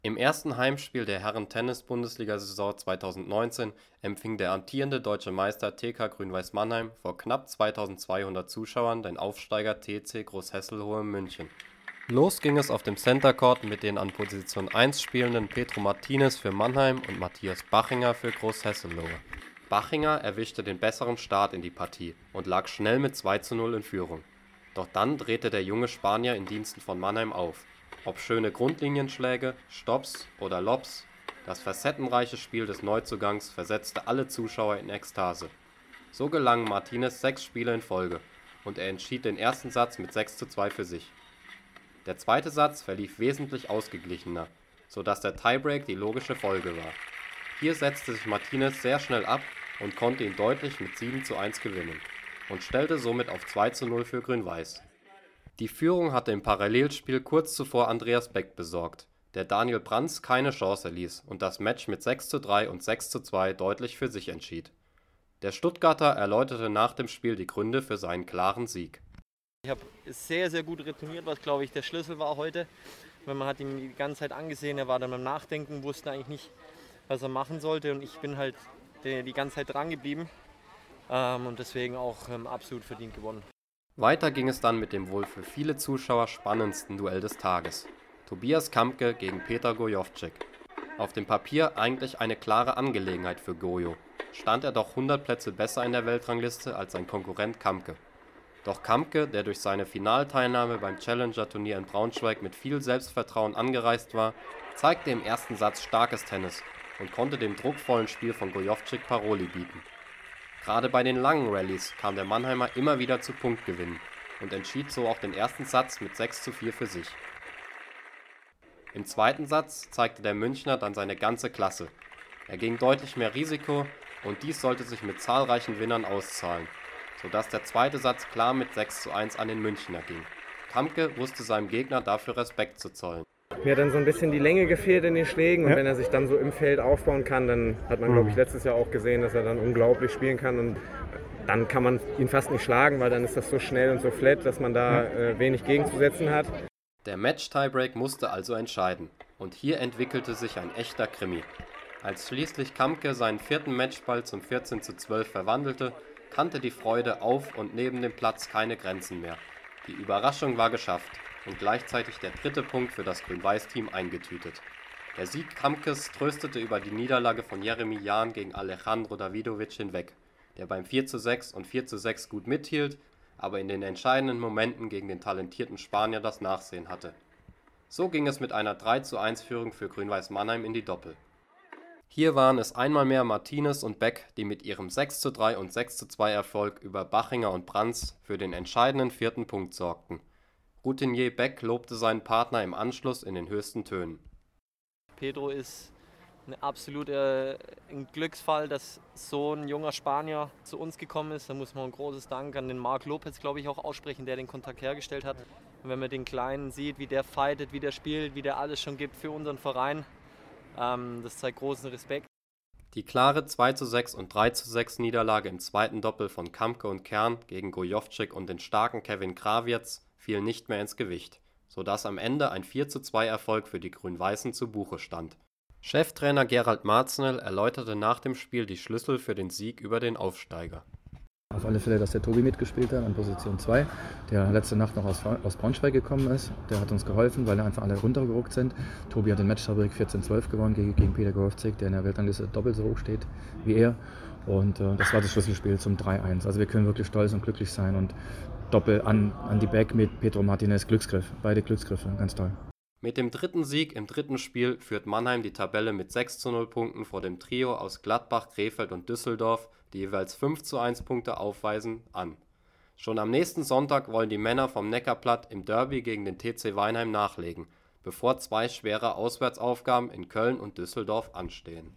Im ersten Heimspiel der Herren-Tennis-Bundesliga-Saison 2019 empfing der amtierende deutsche Meister TK Grün-Weiß Mannheim vor knapp 2200 Zuschauern den Aufsteiger TC Großhesselhohe München. Los ging es auf dem Center Court mit den an Position 1 spielenden Pedro Martinez für Mannheim und Matthias Bachinger für Großhesselhohe. Bachinger erwischte den besseren Start in die Partie und lag schnell mit 2:0 in Führung. Doch dann drehte der junge Spanier in Diensten von Mannheim auf. Ob schöne Grundlinienschläge, Stops oder Lobs, das facettenreiche Spiel des Neuzugangs versetzte alle Zuschauer in Ekstase. So gelangen Martinez 6 Spiele in Folge und er entschied den ersten Satz mit 6:2 für sich. Der zweite Satz verlief wesentlich ausgeglichener, sodass der Tiebreak die logische Folge war. Hier setzte sich Martinez sehr schnell ab und konnte ihn deutlich mit 7:1 gewinnen und stellte somit auf 2:0 für Grün-Weiß. Die Führung hatte im Parallelspiel kurz zuvor Andreas Beck besorgt, der Daniel Branz keine Chance ließ und das Match mit 6:3 und 6:2 deutlich für sich entschied. Der Stuttgarter erläuterte nach dem Spiel die Gründe für seinen klaren Sieg. Ich habe sehr, sehr gut retourniert, was glaube ich der Schlüssel war heute. Weil man hat ihn die ganze Zeit angesehen, er war dann beim Nachdenken, wusste eigentlich nicht, was er machen sollte und ich bin halt die ganze Zeit dran geblieben und deswegen auch absolut verdient gewonnen. Weiter ging es dann mit dem wohl für viele Zuschauer spannendsten Duell des Tages: Tobias Kampke gegen Peter Gojowczyk. Auf dem Papier eigentlich eine klare Angelegenheit für Gojo, stand er doch 100 Plätze besser in der Weltrangliste als sein Konkurrent Kampke. Doch Kampke, der durch seine Finalteilnahme beim Challenger-Turnier in Braunschweig mit viel Selbstvertrauen angereist war, zeigte im ersten Satz starkes Tennis und konnte dem druckvollen Spiel von Gojowczyk Paroli bieten. Gerade bei den langen Rallyes kam der Mannheimer immer wieder zu Punktgewinnen und entschied so auch den ersten Satz mit 6:4 für sich. Im zweiten Satz zeigte der Münchner dann seine ganze Klasse. Er ging deutlich mehr Risiko und dies sollte sich mit zahlreichen Winnern auszahlen, sodass der zweite Satz klar mit 6:1 an den Münchner ging. Kampke wusste seinem Gegner dafür Respekt zu zollen. Mir hat dann so ein bisschen die Länge gefehlt in den Schlägen und wenn er sich dann so im Feld aufbauen kann, dann hat man, glaube ich, letztes Jahr auch gesehen, dass er dann unglaublich spielen kann und dann kann man ihn fast nicht schlagen, weil dann ist das so schnell und so flat, dass man da wenig gegenzusetzen hat. Der Match-Tiebreak musste also entscheiden und hier entwickelte sich ein echter Krimi. Als schließlich Kampke seinen vierten Matchball zum 14:12 verwandelte, kannte die Freude auf und neben dem Platz keine Grenzen mehr. Die Überraschung war geschafft und gleichzeitig der dritte Punkt für das Grün-Weiß-Team eingetütet. Der Sieg Kampkes tröstete über die Niederlage von Jeremy Jahn gegen Alejandro Davidovich hinweg, der beim 4:6 und 4:6 gut mithielt, aber in den entscheidenden Momenten gegen den talentierten Spanier das Nachsehen hatte. So ging es mit einer 3:1-Führung für Grün-Weiß Mannheim in die Doppel. Hier waren es einmal mehr Martinez und Beck, die mit ihrem 6:3 und 6:2 Erfolg über Bachinger und Branz für den entscheidenden vierten Punkt sorgten. Routinier Beck lobte seinen Partner im Anschluss in den höchsten Tönen. Pedro ist ein Glücksfall, dass so ein junger Spanier zu uns gekommen ist. Da muss man ein großes Dank an den Marc Lopez, glaube ich, auch aussprechen, der den Kontakt hergestellt hat. Und wenn man den Kleinen sieht, wie der fightet, wie der spielt, wie der alles schon gibt für unseren Verein, das zeigt großen Respekt. Die klare 2:6 und 3:6 Niederlage im zweiten Doppel von Kampke und Kern gegen Gojowczyk und den starken Kevin Krawietz fiel nicht mehr ins Gewicht, sodass am Ende ein 4:2 Erfolg für die Grün-Weißen zu Buche stand. Cheftrainer Gerald Marznell erläuterte nach dem Spiel die Schlüssel für den Sieg über den Aufsteiger. Auf alle Fälle, dass der Tobi mitgespielt hat an Position 2, der letzte Nacht noch aus Braunschweig gekommen ist. Der hat uns geholfen, weil einfach alle runtergeruckt sind. Tobi hat den Match-Tiebreak 14:12 gewonnen gegen Peter Gojowczyk, der in der Weltrangliste doppelt so hoch steht wie er. Und das war das Schlüsselspiel zum 3:1. Also wir können wirklich stolz und glücklich sein und Doppel an die Back mit Pedro Martinez, Glücksgriff. Beide Glücksgriffe, ganz toll. Mit dem dritten Sieg im dritten Spiel führt Mannheim die Tabelle mit 6:0 Punkten vor dem Trio aus Gladbach, Krefeld und Düsseldorf, die jeweils 5:1 Punkte aufweisen, an. Schon am nächsten Sonntag wollen die Männer vom Neckarplatt im Derby gegen den TC Weinheim nachlegen, bevor 2 schwere Auswärtsaufgaben in Köln und Düsseldorf anstehen.